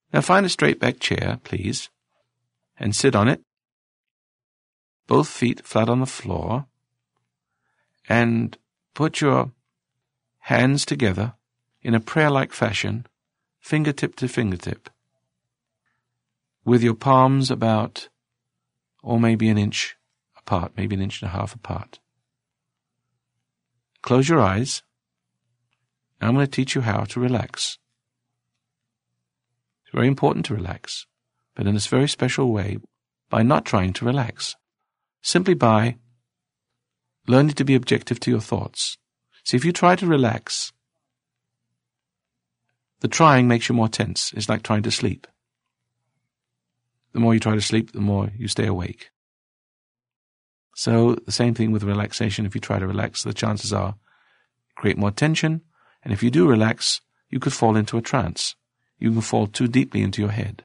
Now find a straight back chair, please, and sit on it, both feet flat on the floor, and put your hands together in a prayer-like fashion, fingertip to fingertip, with your palms about, or maybe an inch apart, maybe an inch and a half apart. Close your eyes. I'm going to teach you how to relax. It's very important to relax, but in this very special way, by not trying to relax, simply by learning to be objective to your thoughts. See, if you try to relax, the trying makes you more tense. It's like trying to sleep. The more you try to sleep, the more you stay awake. So the same thing with relaxation. If you try to relax, the chances are create more tension. And if you do relax, you could fall into a trance. You can fall too deeply into your head.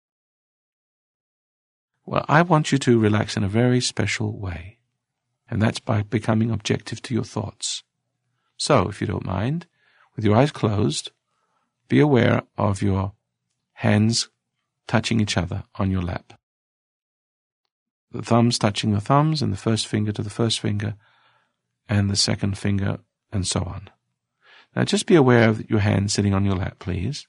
Well, I want you to relax in a very special way. And that's by becoming objective to your thoughts. So, if you don't mind, with your eyes closed, be aware of your hands touching each other on your lap. The thumbs touching the thumbs, and the first finger to the first finger, and the second finger, and so on. Now just be aware of your hands sitting on your lap, please.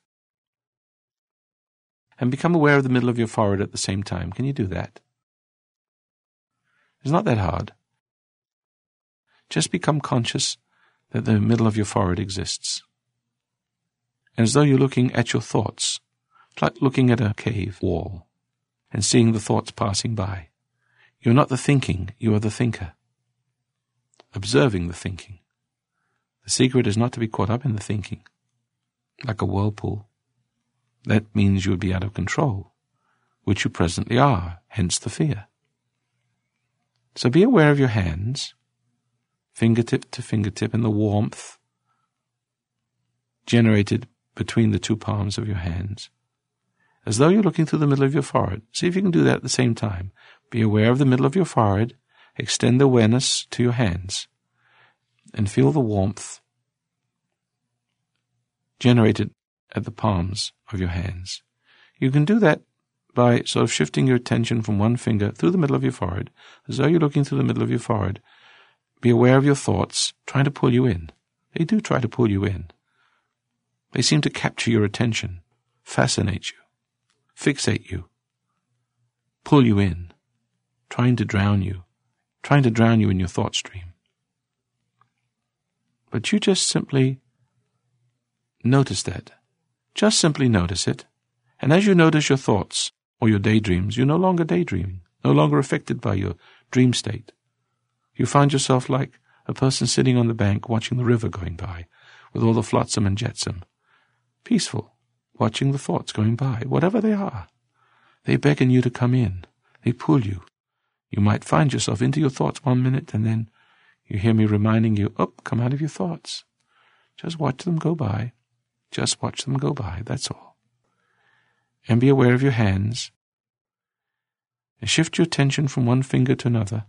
And become aware of the middle of your forehead at the same time. Can you do that? It's not that hard. Just become conscious that the middle of your forehead exists. And as though you're looking at your thoughts, it's like looking at a cave wall and seeing the thoughts passing by. You're not the thinking, you are the thinker. Observing the thinking. The secret is not to be caught up in the thinking, like a whirlpool. That means you would be out of control, which you presently are, hence the fear. So be aware of your hands, fingertip to fingertip, and the warmth generated between the two palms of your hands, as though you're looking through the middle of your forehead. See if you can do that at the same time. Be aware of the middle of your forehead, extend awareness to your hands, and feel the warmth generated at the palms of your hands. You can do that by sort of shifting your attention from one finger through the middle of your forehead, as though you're looking through the middle of your forehead. Be aware of your thoughts trying to pull you in. They do try to pull you in. They seem to capture your attention, fascinate you, fixate you, pull you in, trying to drown you in your thought stream. But you just simply notice that. Just simply notice it. And as you notice your thoughts or your daydreams, you're no longer daydreaming, no longer affected by your dream state. You find yourself like a person sitting on the bank watching the river going by with all the flotsam and jetsam. Peaceful, watching the thoughts going by, whatever they are. They beckon you to come in. They pull you. You might find yourself into your thoughts 1 minute, and then you hear me reminding you, come out of your thoughts. Just watch them go by. Just watch them go by, that's all. And be aware of your hands. And shift your attention from one finger to another.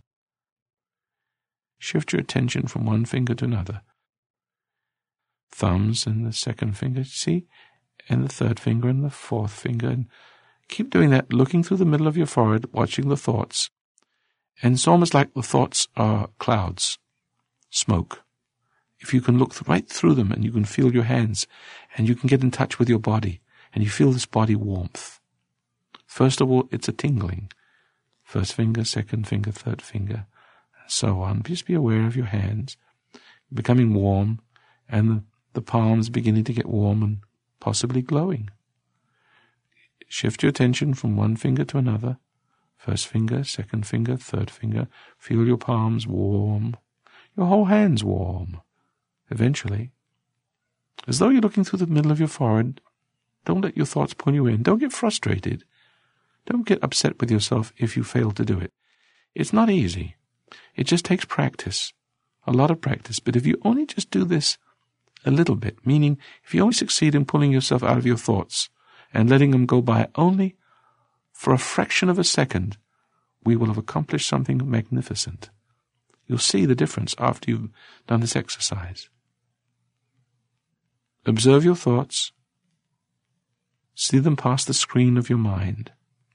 Shift your attention from one finger to another. Thumbs and the second finger, see? And the third finger and the fourth finger. And keep doing that, looking through the middle of your forehead, watching the thoughts. And it's almost like the thoughts are clouds, smoke. If you can look right through them and you can feel your hands and you can get in touch with your body and you feel this body warmth. First of all, it's a tingling. First finger, second finger, third finger, and so on. Just be aware of your hands becoming warm and the palms beginning to get warm and possibly glowing. Shift your attention from one finger to another. First finger, second finger, third finger. Feel your palms warm. Your whole hands warm. Eventually, as though you're looking through the middle of your forehead, don't let your thoughts pull you in. Don't get frustrated. Don't get upset with yourself if you fail to do it. It's not easy. It just takes practice, a lot of practice. But if you only just do this a little bit, meaning if you only succeed in pulling yourself out of your thoughts and letting them go by only for a fraction of a second, we will have accomplished something magnificent. You'll see the difference after you've done this exercise. Observe your thoughts. See them past the screen of your mind.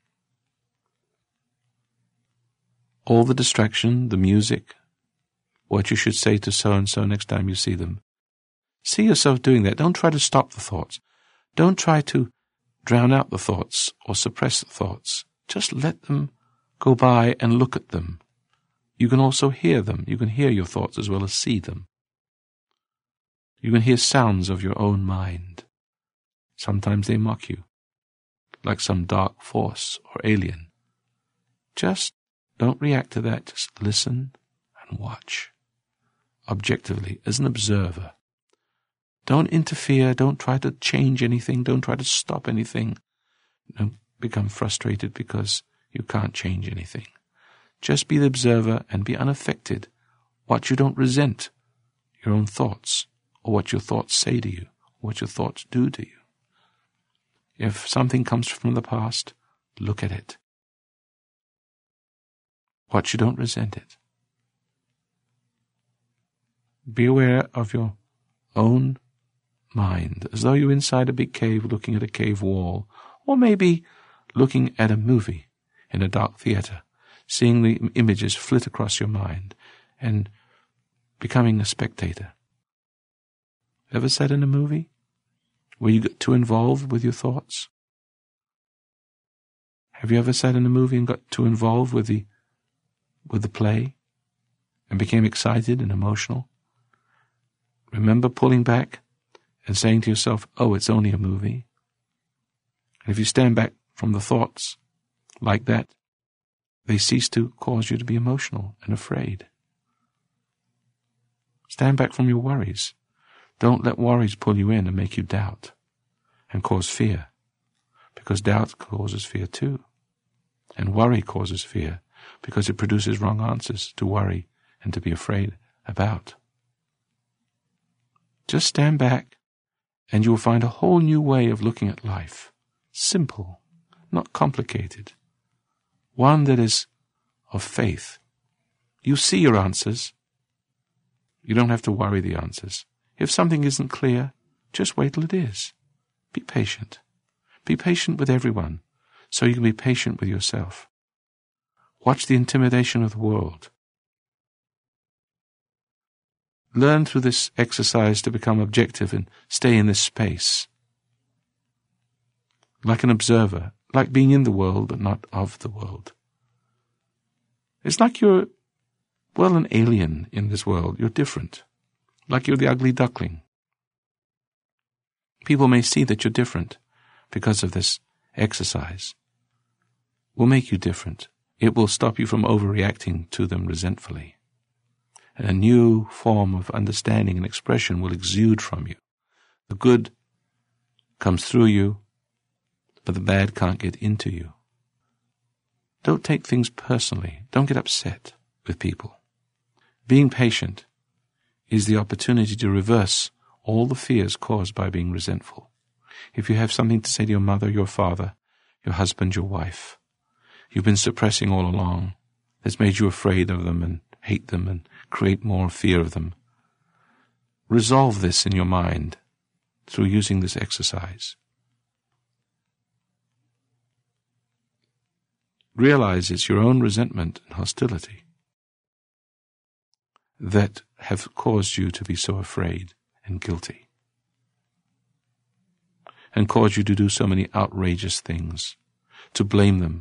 All the distraction, the music, what you should say to so-and-so next time you see them. See yourself doing that. Don't try to stop the thoughts. Don't try to drown out the thoughts or suppress the thoughts. Just let them go by and look at them. You can also hear them. You can hear your thoughts as well as see them. You can hear sounds of your own mind. Sometimes they mock you, like some dark force or alien. Just don't react to that. Just listen and watch, objectively, as an observer. Don't interfere. Don't try to change anything. Don't try to stop anything. Don't become frustrated because you can't change anything. Just be the observer and be unaffected. Watch you don't resent your own thoughts or what your thoughts say to you, or what your thoughts do to you. If something comes from the past, look at it. Watch you don't resent it. Be aware of your own mind, as though you're inside a big cave looking at a cave wall, or maybe looking at a movie in a dark theater, seeing the images flit across your mind and becoming a spectator. Ever sat in a movie where you get too involved with your thoughts? Have you ever sat in a movie and got too involved with the play and became excited and emotional? Remember pulling back and saying to yourself, oh, it's only a movie. And if you stand back from the thoughts like that, they cease to cause you to be emotional and afraid. Stand back from your worries. Don't let worries pull you in and make you doubt and cause fear, because doubt causes fear too. And worry causes fear because it produces wrong answers to worry and to be afraid about. Just stand back and you will find a whole new way of looking at life. Simple, not complicated. One that is of faith. You see your answers. You don't have to worry the answers. If something isn't clear, just wait till it is. Be patient. Be patient with everyone, so you can be patient with yourself. Watch the intimidation of the world. Learn through this exercise to become objective and stay in this space. Like an observer, like being in the world but not of the world. It's like you're, an alien in this world. You're different. Like you're the ugly duckling. People may see that you're different because of this exercise. It will make you different. It will stop you from overreacting to them resentfully. And a new form of understanding and expression will exude from you. The good comes through you, but the bad can't get into you. Don't take things personally. Don't get upset with people. Being patient is the opportunity to reverse all the fears caused by being resentful. If you have something to say to your mother, your father, your husband, your wife, you've been suppressing all along, that's made you afraid of them and hate them and create more fear of them. Resolve this in your mind through using this exercise. Realize it's your own resentment and hostility that have caused you to be so afraid and guilty, and caused you to do so many outrageous things, to blame them.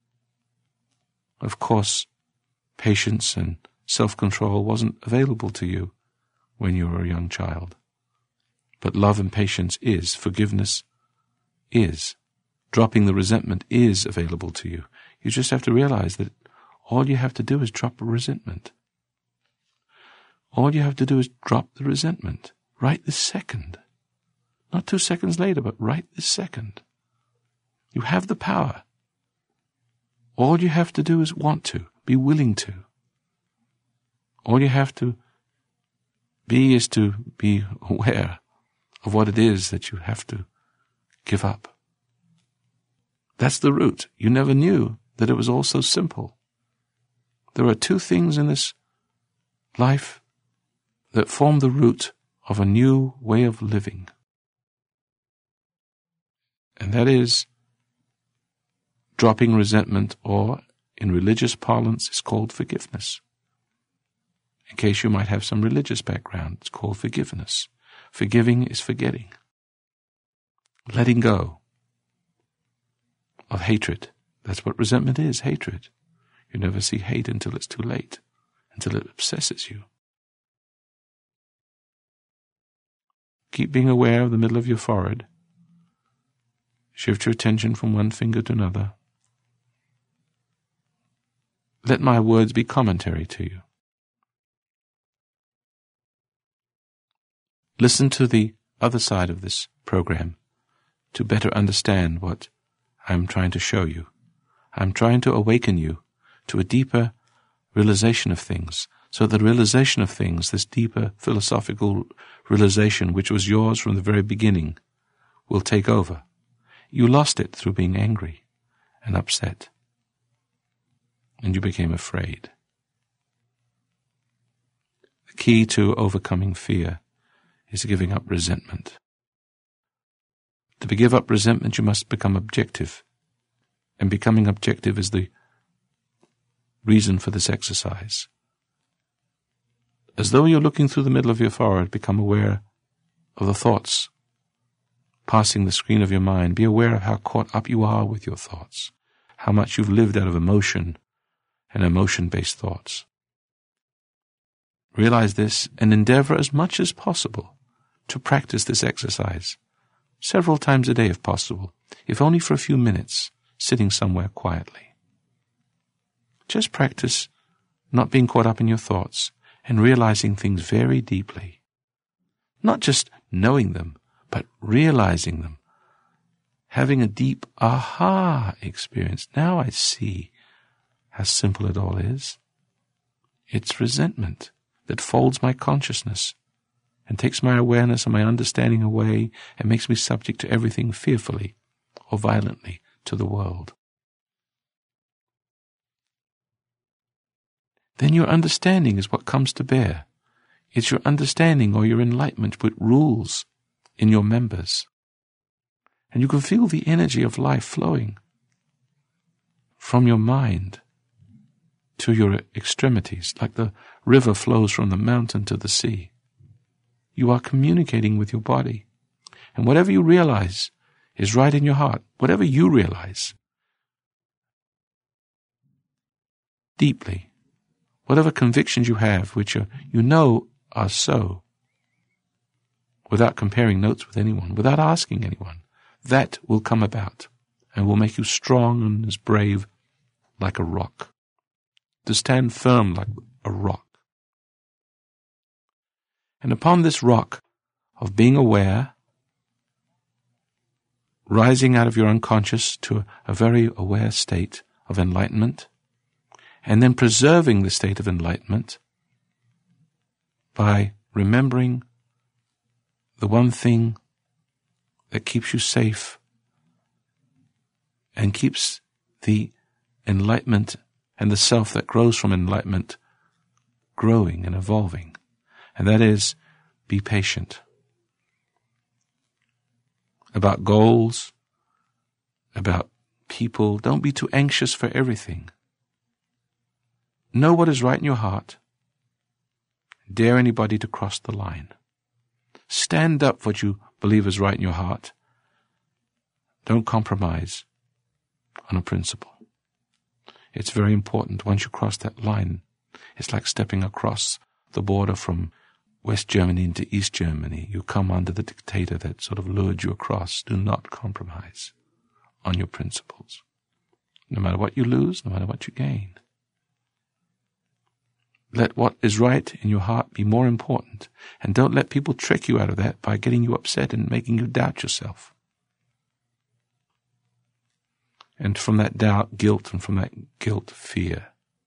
Of course, patience and self-control wasn't available to you when you were a young child. But love and patience is, forgiveness is, dropping the resentment is available to you. You just have to realize that all you have to do is drop the resentment. All you have to do is drop the resentment right this second. Not 2 seconds later, but right this second. You have the power. All you have to do is want to, be willing to. All you have to be aware of what it is that you have to give up. That's the root. You never knew that it was all so simple. There are 2 things in this life that form the root of a new way of living. And And that is dropping resentment, or in religious parlance, it's called forgiveness. In case you might have some religious background, it's called forgiveness. Forgiving is forgetting. Letting go of hatred. That's what resentment is, hatred. You never see hate until it's too late, until it obsesses you. Keep being aware of the middle of your forehead. Shift your attention from one finger to another. Let my words be commentary to you. Listen to the other side of this program to better understand what I'm trying to show you. I'm trying to awaken you to a deeper realization of things, so the realization of things, this deeper philosophical realization which was yours from the very beginning, will take over. You lost it through being angry and upset, and you became afraid. The key to overcoming fear is giving up resentment. To give up resentment, you must become objective. And becoming objective is the reason for this exercise. As though you're looking through the middle of your forehead, become aware of the thoughts passing the screen of your mind. Be aware of how caught up you are with your thoughts, how much you've lived out of emotion and emotion-based thoughts. Realize this and endeavor as much as possible to practice this exercise several times a day if possible, if only for a few minutes, sitting somewhere quietly. Just practice not being caught up in your thoughts and realizing things very deeply. Not just knowing them, but realizing them. Having a deep aha experience. Now I see how simple it all is. It's resentment that folds my consciousness and takes my awareness and my understanding away and makes me subject to everything fearfully or violently to the world. Then your understanding is what comes to bear. It's your understanding or your enlightenment which rules in your members. And you can feel the energy of life flowing from your mind to your extremities, like the river flows from the mountain to the sea. You are communicating with your body. And whatever you realize is right in your heart. Whatever you realize deeply, whatever convictions you have, which you know are so, without comparing notes with anyone, without asking anyone, that will come about and will make you strong and as brave like a rock, to stand firm like a rock. And upon this rock of being aware, rising out of your unconscious to a very aware state of enlightenment, and then preserving the state of enlightenment by remembering the one thing that keeps you safe and keeps the enlightenment and the self that grows from enlightenment growing and evolving. And that is, be patient about goals, about people. Don't be too anxious for everything. Know what is right in your heart. Dare anybody to cross the line. Stand up for what you believe is right in your heart. Don't compromise on a principle. It's very important. Once you cross that line, it's like stepping across the border from West Germany into East Germany. You come under the dictator that sort of lured you across. Do not compromise on your principles. No matter what you lose, no matter what you gain. Let what is right in your heart be more important, and don't let people trick you out of that by getting you upset and making you doubt yourself. And from that doubt, guilt, and from that guilt, fear.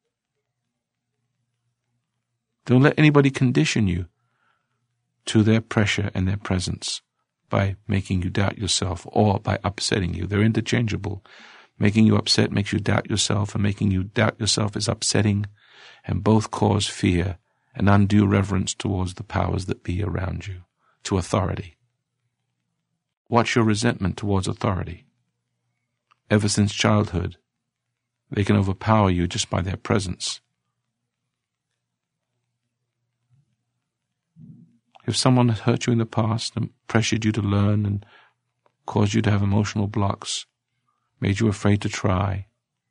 Don't let anybody condition you to their pressure and their presence by making you doubt yourself or by upsetting you. They're interchangeable. Making you upset makes you doubt yourself, and making you doubt yourself is upsetting, and both cause fear and undue reverence towards the powers that be around you, to authority. Watch your resentment towards authority. ever since childhood. They can overpower you just by their presence. If someone had hurt you in the past and pressured you to learn and caused you to have emotional blocks, made you afraid to try,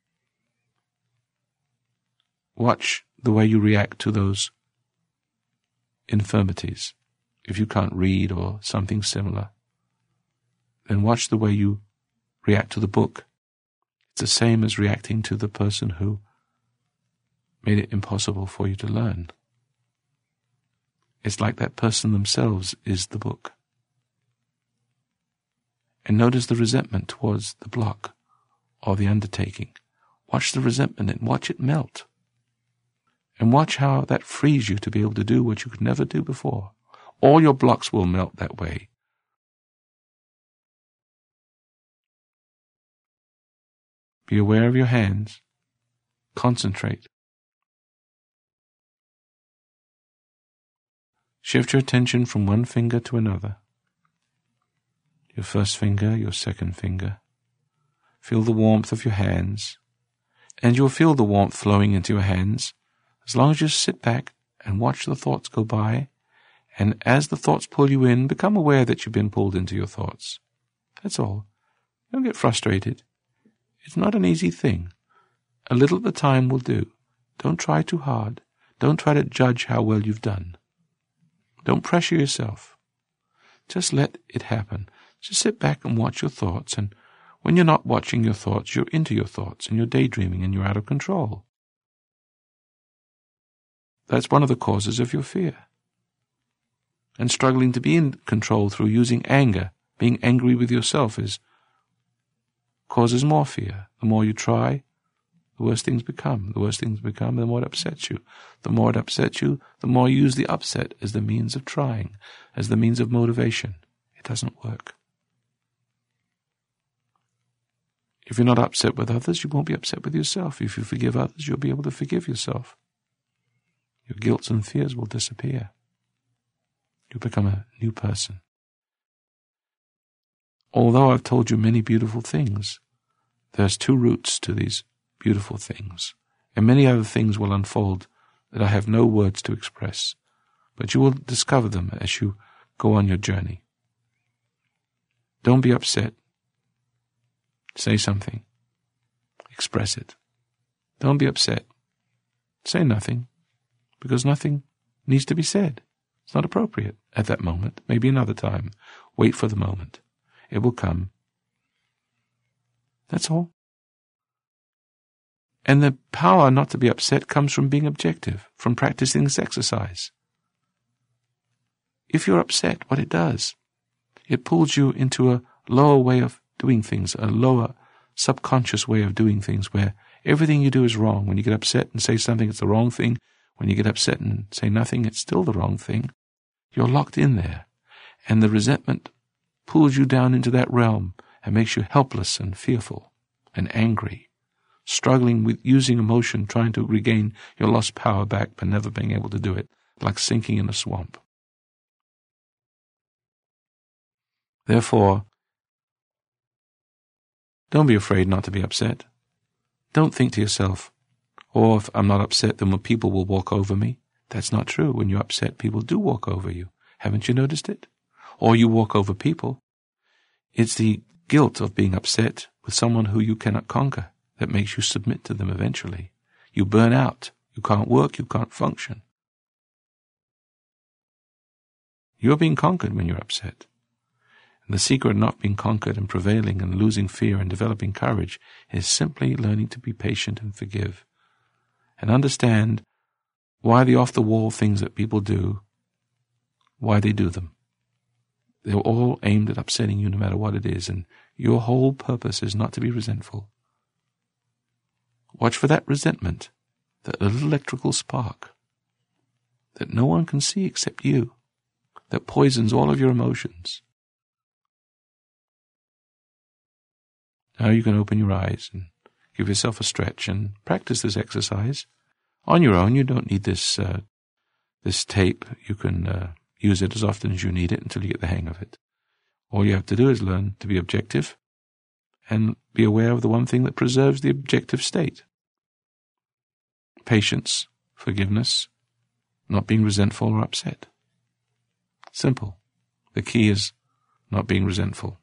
watch the way you react to those infirmities. If you can't read or something similar, then watch the way you react to the book. It's the same as reacting to the person who made it impossible for you to learn. It's like that person themselves is the book. And notice the resentment towards the block or the undertaking. Watch the resentment and watch it melt. And watch how that frees you to be able to do what you could never do before. All your blocks will melt that way. Be aware of your hands. Concentrate. Shift your attention from one finger to another. Your first finger, your second finger. Feel the warmth of your hands, and you'll feel the warmth flowing into your hands as long as you sit back and watch the thoughts go by, and as the thoughts pull you in, become aware that you've been pulled into your thoughts. That's all. Don't get frustrated. It's not an easy thing. A little at a time will do. Don't try too hard. Don't try to judge how well you've done. Don't pressure yourself. Just let it happen. Just sit back and watch your thoughts, and when you're not watching your thoughts, you're into your thoughts, and you're daydreaming, and you're out of control. That's one of the causes of your fear. And struggling to be in control through using anger, being angry with yourself, causes more fear. The more you try, the worse things become. The worse things become, the more it upsets you. The more it upsets you, the more you use the upset as the means of trying, as the means of motivation. It doesn't work. If you're not upset with others, you won't be upset with yourself. If you forgive others, you'll be able to forgive yourself. Your guilt and fears will disappear. You'll become a new person. Although I've told you many beautiful things, there's two roots to these beautiful things, and many other things will unfold that I have no words to express, but you will discover them as you go on your journey. Don't be upset. Say something. Express it. Don't be upset. Say nothing, because nothing needs to be said. It's not appropriate at that moment. Maybe another time. Wait for the moment. It will come. That's all. And the power not to be upset comes from being objective, from practicing this exercise. If you're upset, what it does, it pulls you into a lower way of doing things, a lower subconscious way of doing things where everything you do is wrong. When you get upset and say something, it's the wrong thing. When you get upset and say nothing, it's still the wrong thing. You're locked in there. And the resentment pulls you down into that realm and makes you helpless and fearful and angry, struggling with using emotion, trying to regain your lost power back, but never being able to do it, like sinking in a swamp. Therefore, don't be afraid not to be upset. Don't think to yourself, oh, if I'm not upset, then people will walk over me. That's not true. When you're upset, people do walk over you. Haven't you noticed it? Or you walk over people. It's the guilt of being upset with someone who you cannot conquer that makes you submit to them eventually. You burn out. You can't work. You can't function. You're being conquered when you're upset. And the secret of not being conquered and prevailing and losing fear and developing courage is simply learning to be patient and forgive and understand why the off-the-wall things that people do, why they do them. They're all aimed at upsetting you no matter what it is, and your whole purpose is not to be resentful. Watch for that resentment, that little electrical spark that no one can see except you, that poisons all of your emotions. Now you can open your eyes and give yourself a stretch and practice this exercise. On your own, you don't need this tape. You can use it as often as you need it until you get the hang of it. All you have to do is learn to be objective and be aware of the one thing that preserves the objective state. Patience, forgiveness, not being resentful or upset. Simple. The key is not being resentful.